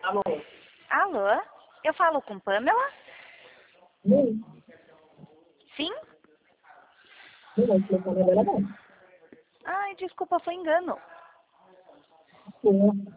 Alô? Alô? Eu falo com Pamela? Não, Sim? não, o telefone dela não. Ai, desculpa, foi engano. Sim.